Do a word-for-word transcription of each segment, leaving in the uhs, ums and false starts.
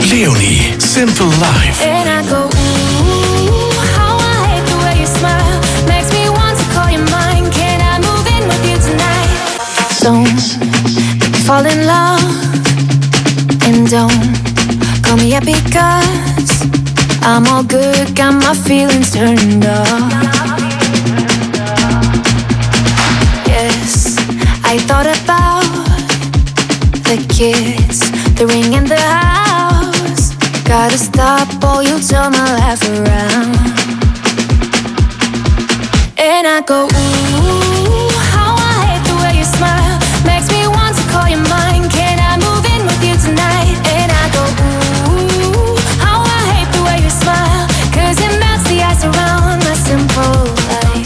Leonie, Simple Life. And I go, ooh, how I hate the way you smile. Makes me want to call you mine. Can I move in with you tonight? Don't fall in love, and don't call me up because I'm all good, got my feelings turned off. Yes, I thought about the kids, the ring and the house. Gotta stop or you'll turn my life around. And I go, ooh, how I hate the way you smile. Makes me want to call you mine. Can I move in with you tonight? And I go, ooh, how I hate the way you smile. Cause it melts the ice around my simple life.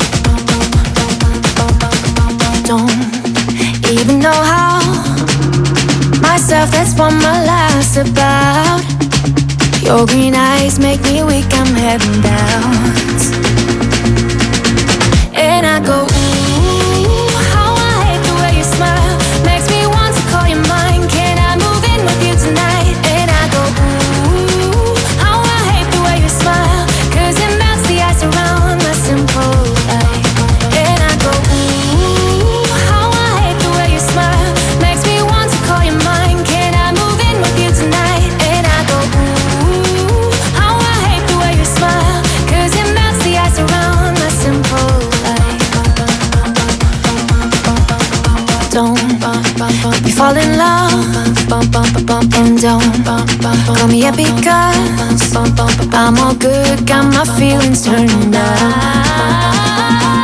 Don't even know how. Myself, that's what my life's about. Your green eyes make me weak, I'm heading down. And I go, ooh, how I hate the way you smile. Makes me want to call you mine. Can I move in with you tonight? And I go, ooh, how I hate the way you smile. Cause it melts the ice around my simple life. And I go, ooh, how I hate the way you smile. Makes me want to call you mine. Can I move in with you tonight? And I go, ooh, how I hate the way you smile. Cause it melts the ice around my simple life. Don't be fall in love, and don't call me up because I'm all good, got my feelings turned up.